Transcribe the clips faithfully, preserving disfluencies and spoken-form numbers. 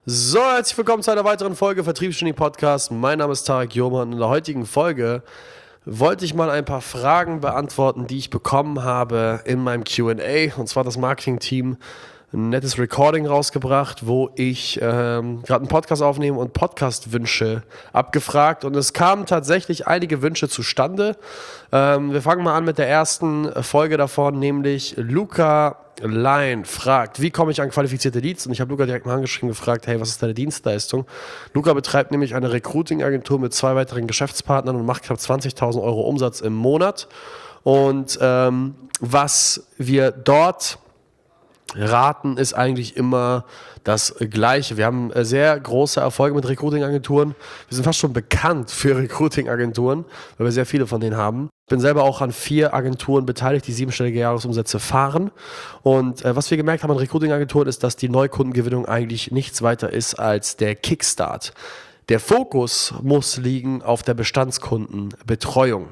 So, herzlich willkommen zu einer weiteren Folge Vertriebsgenie Podcast. Mein Name ist Tarek Jurman und in der heutigen Folge wollte ich mal ein paar Fragen beantworten, die ich bekommen habe in meinem Q und A. Und zwar hat das Marketing-Team ein nettes Recording rausgebracht, wo ich ähm, gerade einen Podcast aufnehme und Podcast-Wünsche abgefragt. Und es kamen tatsächlich einige Wünsche zustande. Ähm, wir fangen mal an mit der ersten Folge davon, nämlich Luca Line fragt, wie komme ich an qualifizierte Leads? Und ich habe Luca direkt mal angeschrieben gefragt, hey, was ist deine Dienstleistung? Luca betreibt nämlich eine Recruiting-Agentur mit zwei weiteren Geschäftspartnern und macht knapp zwanzigtausend Euro Umsatz im Monat. Und ähm, was wir dort raten, ist eigentlich immer das Gleiche. Wir haben sehr große Erfolge mit Recruiting-Agenturen. Wir sind fast schon bekannt für Recruiting-Agenturen, weil wir sehr viele von denen haben. Ich bin selber auch an vier Agenturen beteiligt, die siebenstellige Jahresumsätze fahren. Und äh, was wir gemerkt haben an Recruiting-Agenturen ist, dass die Neukundengewinnung eigentlich nichts weiter ist als der Kickstart. Der Fokus muss liegen auf der Bestandskundenbetreuung.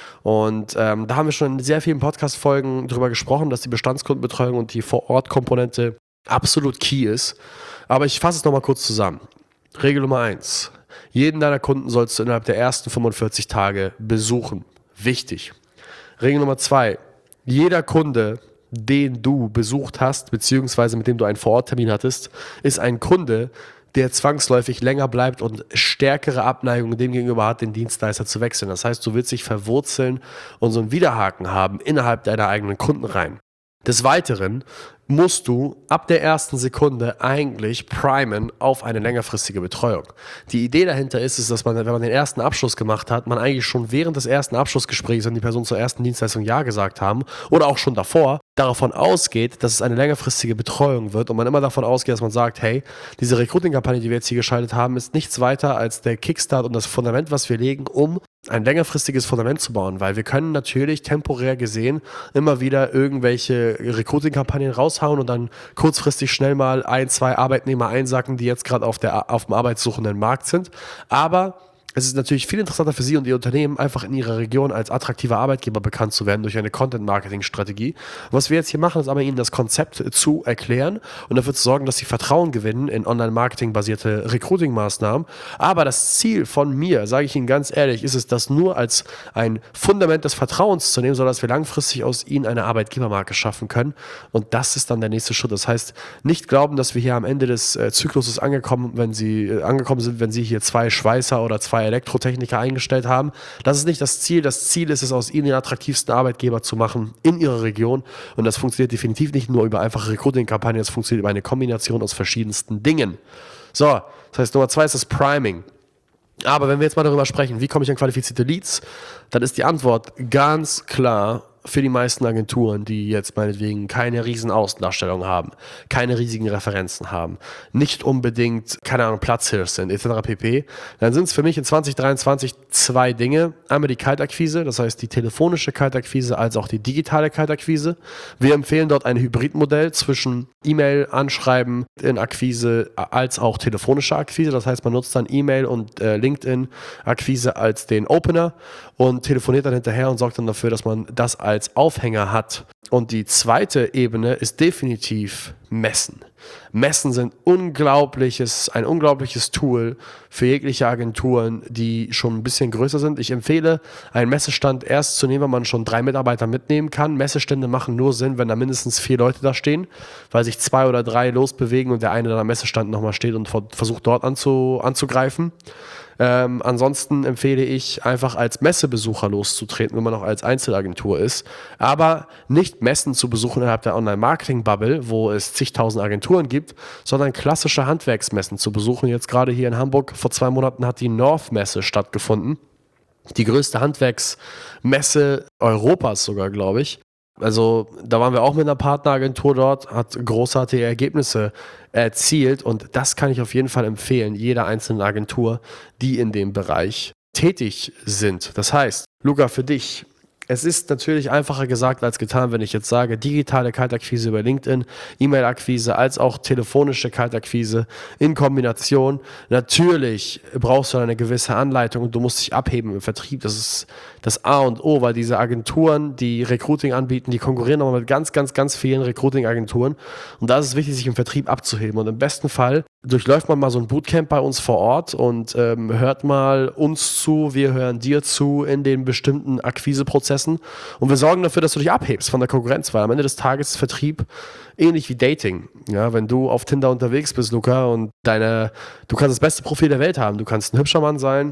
Und ähm, da haben wir schon in sehr vielen Podcast-Folgen drüber gesprochen, dass die Bestandskundenbetreuung und die Vor-Ort-Komponente absolut key ist. Aber ich fasse es nochmal kurz zusammen. Regel Nummer eins. Jeden deiner Kunden sollst du innerhalb der ersten fünfundvierzig Tage besuchen. Wichtig. Regel Nummer zwei. Jeder Kunde, den du besucht hast, beziehungsweise mit dem du einen Vor-Ort-Termin hattest, ist ein Kunde, der zwangsläufig länger bleibt und stärkere Abneigung dem gegenüber hat, den Dienstleister zu wechseln. Das heißt, du willst dich verwurzeln und so einen Widerhaken haben innerhalb deiner eigenen Kundenreihen. Des Weiteren musst du ab der ersten Sekunde eigentlich primen auf eine längerfristige Betreuung. Die Idee dahinter ist, ist, dass man, wenn man den ersten Abschluss gemacht hat, man eigentlich schon während des ersten Abschlussgesprächs, wenn die Person zur ersten Dienstleistung Ja gesagt haben oder auch schon davor, davon ausgeht, dass es eine längerfristige Betreuung wird und man immer davon ausgeht, dass man sagt, hey, diese Recruiting-Kampagne, die wir jetzt hier geschaltet haben, ist nichts weiter als der Kickstart und das Fundament, was wir legen, um ein längerfristiges Fundament zu bauen, weil wir können natürlich temporär gesehen immer wieder irgendwelche Recruiting-Kampagnen raushauen und dann kurzfristig schnell mal ein, zwei Arbeitnehmer einsacken, die jetzt gerade auf, der, auf dem arbeitssuchenden Markt sind, aber es ist natürlich viel interessanter für Sie und Ihr Unternehmen, einfach in Ihrer Region als attraktiver Arbeitgeber bekannt zu werden durch eine Content-Marketing-Strategie. Was wir jetzt hier machen, ist aber Ihnen das Konzept zu erklären und dafür zu sorgen, dass Sie Vertrauen gewinnen in Online-Marketing-basierte Recruiting-Maßnahmen. Aber das Ziel von mir, sage ich Ihnen ganz ehrlich, ist es, das nur als ein Fundament des Vertrauens zu nehmen, sodass wir langfristig aus Ihnen eine Arbeitgebermarke schaffen können. Und das ist dann der nächste Schritt. Das heißt, nicht glauben, dass wir hier am Ende des äh, Zykluses angekommen, wenn Sie, äh, angekommen sind, wenn Sie hier zwei Schweißer oder zwei Elektrotechniker eingestellt haben. Das ist nicht das Ziel. Das Ziel ist es, aus ihnen den attraktivsten Arbeitgeber zu machen in ihrer Region. Und das funktioniert definitiv nicht nur über einfache Recruiting-Kampagnen, das funktioniert über eine Kombination aus verschiedensten Dingen. So, das heißt, Nummer zwei ist das Priming. Aber wenn wir jetzt mal darüber sprechen, wie komme ich an qualifizierte Leads, dann ist die Antwort ganz klar für die meisten Agenturen, die jetzt meinetwegen keine riesen Außendarstellung haben, keine riesigen Referenzen haben, nicht unbedingt, keine Ahnung, Platzhirsch sind, et cetera pp., dann sind es für mich in zwanzig dreiundzwanzig zwei Dinge. Einmal die Kaltakquise, das heißt die telefonische Kaltakquise als auch die digitale Kaltakquise. Wir empfehlen dort ein Hybridmodell zwischen E-Mail, Anschreiben, in Akquise als auch telefonische Akquise. Das heißt, man nutzt dann E-Mail und äh, LinkedIn-Akquise als den Opener und telefoniert dann hinterher und sorgt dann dafür, dass man das als als Aufhänger hat. Und die zweite Ebene ist definitiv Messen. Messen sind unglaubliches, ein unglaubliches Tool für jegliche Agenturen, die schon ein bisschen größer sind. Ich empfehle, einen Messestand erst zu nehmen, wenn man schon drei Mitarbeiter mitnehmen kann. Messestände machen nur Sinn, wenn da mindestens vier Leute da stehen, weil sich zwei oder drei losbewegen und der eine dann am Messestand nochmal steht und versucht dort anzu, anzugreifen. Ähm, ansonsten empfehle ich, einfach als Messebesucher loszutreten, wenn man auch als Einzelagentur ist. Aber nicht Messen zu besuchen innerhalb der Online-Marketing-Bubble, wo es zigtausend Agenturen gibt, sondern klassische Handwerksmessen zu besuchen. Jetzt gerade hier in Hamburg, vor zwei Monaten hat die North-Messe stattgefunden. Die größte Handwerksmesse Europas sogar, glaube ich. Also da waren wir auch mit einer Partneragentur dort, hat großartige Ergebnisse erzielt und das kann ich auf jeden Fall empfehlen, jeder einzelnen Agentur, die in dem Bereich tätig sind. Das heißt, Luca, für dich, es ist natürlich einfacher gesagt als getan, wenn ich jetzt sage, digitale Kaltakquise über LinkedIn, E-Mail-Akquise als auch telefonische Kaltakquise in Kombination. Natürlich brauchst du eine gewisse Anleitung und du musst dich abheben im Vertrieb. Das ist das A und O, weil diese Agenturen, die Recruiting anbieten, die konkurrieren nochmal mit ganz, ganz, ganz vielen Recruiting-Agenturen. Und da ist es wichtig, sich im Vertrieb abzuheben. Und im besten Fall durchläuft man mal so ein Bootcamp bei uns vor Ort und ähm, hört mal uns zu, wir hören dir zu in den bestimmten Akquiseprozessen und wir sorgen dafür, dass du dich abhebst von der Konkurrenz, weil am Ende des Tages ist Vertrieb ähnlich wie Dating. Ja, wenn du auf Tinder unterwegs bist, Luca, und deine, du kannst das beste Profil der Welt haben, du kannst ein hübscher Mann sein,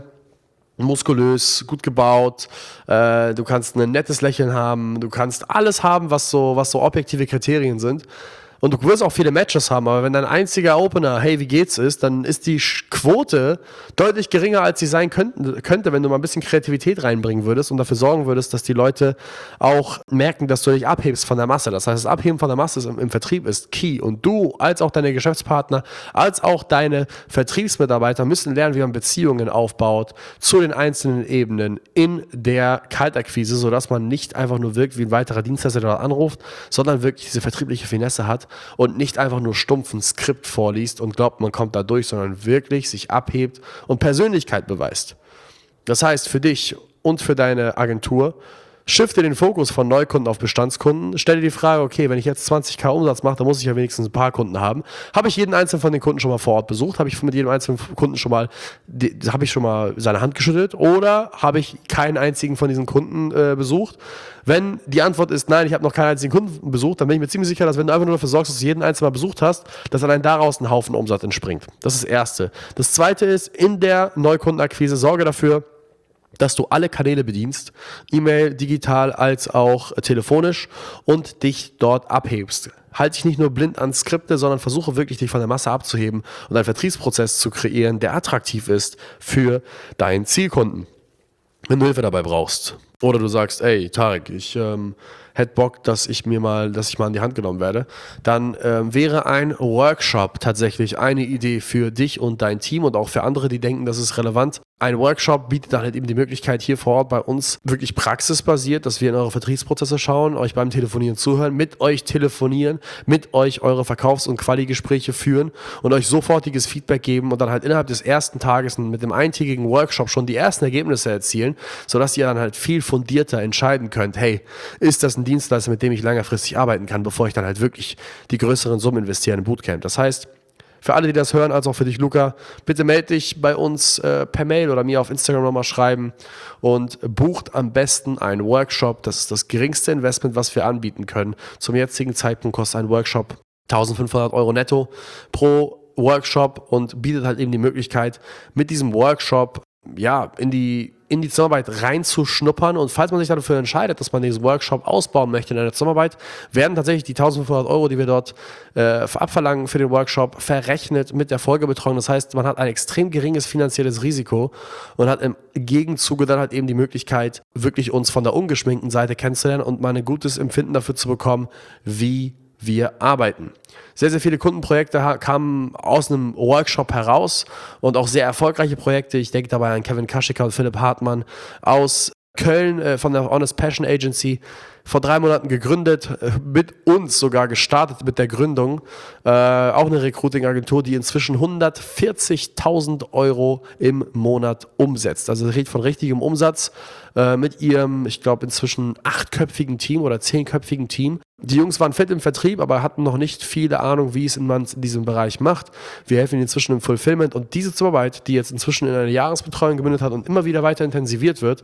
muskulös, gut gebaut, äh, du kannst ein nettes Lächeln haben, du kannst alles haben, was so, was so objektive Kriterien sind. Und du wirst auch viele Matches haben, aber wenn dein einziger Opener, hey, wie geht's, ist, dann ist die Quote deutlich geringer, als sie sein könnte, könnte, wenn du mal ein bisschen Kreativität reinbringen würdest und dafür sorgen würdest, dass die Leute auch merken, dass du dich abhebst von der Masse. Das heißt, das Abheben von der Masse ist im, im Vertrieb ist key. Und du, als auch deine Geschäftspartner, als auch deine Vertriebsmitarbeiter müssen lernen, wie man Beziehungen aufbaut zu den einzelnen Ebenen in der Kaltakquise, sodass man nicht einfach nur wirkt wie ein weiterer Dienstleister, der dort anruft, sondern wirklich diese vertriebliche Finesse hat und nicht einfach nur stumpf ein Skript vorliest und glaubt, man kommt da durch, sondern wirklich sich abhebt und Persönlichkeit beweist. Das heißt, für dich und für deine Agentur, shifte den Fokus von Neukunden auf Bestandskunden. Stell dir die Frage, okay, wenn ich jetzt zwanzigtausend Umsatz mache, dann muss ich ja wenigstens ein paar Kunden haben. Habe ich jeden einzelnen von den Kunden schon mal vor Ort besucht? Habe ich mit jedem einzelnen Kunden schon mal, die, habe ich schon mal seine Hand geschüttelt? Oder habe ich keinen einzigen von diesen Kunden äh, besucht? Wenn die Antwort ist, nein, ich habe noch keinen einzigen Kunden besucht, dann bin ich mir ziemlich sicher, dass wenn du einfach nur dafür sorgst, dass du jeden einzelnen mal besucht hast, dass allein daraus ein Haufen Umsatz entspringt. Das ist das Erste. Das Zweite ist, in der Neukundenakquise sorge dafür, dass du alle Kanäle bedienst, E-Mail, digital als auch telefonisch und dich dort abhebst. Halte dich nicht nur blind an Skripte, sondern versuche wirklich, dich von der Masse abzuheben und einen Vertriebsprozess zu kreieren, der attraktiv ist für deinen Zielkunden. Wenn du Hilfe dabei brauchst oder du sagst, ey Tarek, ich ähm, hätte Bock, dass ich mir mal, dass ich mal an die Hand genommen werde, dann ähm, wäre ein Workshop tatsächlich eine Idee für dich und dein Team und auch für andere, die denken, das ist relevant. Ein Workshop bietet dann halt eben die Möglichkeit, hier vor Ort bei uns wirklich praxisbasiert, dass wir in eure Vertriebsprozesse schauen, euch beim Telefonieren zuhören, mit euch telefonieren, mit euch eure Verkaufs- und Quali-Gespräche führen und euch sofortiges Feedback geben und dann halt innerhalb des ersten Tages mit dem eintägigen Workshop schon die ersten Ergebnisse erzielen, sodass ihr dann halt viel fundierter entscheiden könnt, hey, ist das ein Dienstleister, mit dem ich längerfristig arbeiten kann, bevor ich dann halt wirklich die größeren Summen investiere in ein Bootcamp. Das heißt, für alle, die das hören, als auch für dich, Luca, bitte melde dich bei uns äh, per Mail oder mir auf Instagram nochmal schreiben und bucht am besten einen Workshop. Das ist das geringste Investment, was wir anbieten können. Zum jetzigen Zeitpunkt kostet ein Workshop eintausendfünfhundert Euro netto pro Workshop und bietet halt eben die Möglichkeit, mit diesem Workshop ja, in die, in die Zusammenarbeit reinzuschnuppern. Und falls man sich dafür entscheidet, dass man diesen Workshop ausbauen möchte in einer Zusammenarbeit, werden tatsächlich die eintausendfünfhundert Euro, die wir dort äh, abverlangen für den Workshop, verrechnet mit der Folgebetreuung. Das heißt, man hat ein extrem geringes finanzielles Risiko und hat im Gegenzuge dann halt eben die Möglichkeit, wirklich uns von der ungeschminkten Seite kennenzulernen und mal ein gutes Empfinden dafür zu bekommen, wie wir arbeiten. Sehr, sehr viele Kundenprojekte kamen aus einem Workshop heraus und auch sehr erfolgreiche Projekte. Ich denke dabei an Kevin Kaschiker und Philipp Hartmann aus Köln äh, von der Honest Passion Agency, vor drei Monaten gegründet, äh, mit uns sogar gestartet mit der Gründung. Äh, auch eine Recruiting-Agentur, die inzwischen hundertvierzigtausend Euro im Monat umsetzt. Also redet von richtigem Umsatz äh, mit ihrem, ich glaube, inzwischen achtköpfigen Team oder zehnköpfigen Team. Die Jungs waren fit im Vertrieb, aber hatten noch nicht viele Ahnung, wie es man in diesem Bereich macht. Wir helfen ihnen inzwischen im Fulfillment und diese Zusammenarbeit, die jetzt inzwischen in eine Jahresbetreuung gemündet hat und immer wieder weiter intensiviert wird,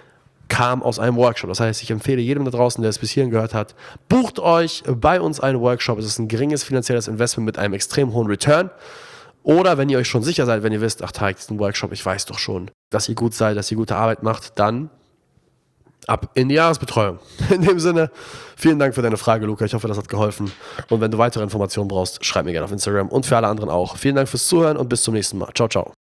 kam aus einem Workshop. Das heißt, ich empfehle jedem da draußen, der es bis hierhin gehört hat, bucht euch bei uns einen Workshop. Es ist ein geringes finanzielles Investment mit einem extrem hohen Return. Oder wenn ihr euch schon sicher seid, wenn ihr wisst, ach, Tarek, das ist ein Workshop, ich weiß doch schon, dass ihr gut seid, dass ihr gute Arbeit macht, dann ab in die Jahresbetreuung. In dem Sinne, vielen Dank für deine Frage, Luca. Ich hoffe, das hat geholfen. Und wenn du weitere Informationen brauchst, schreib mir gerne auf Instagram und für alle anderen auch. Vielen Dank fürs Zuhören und bis zum nächsten Mal. Ciao, ciao.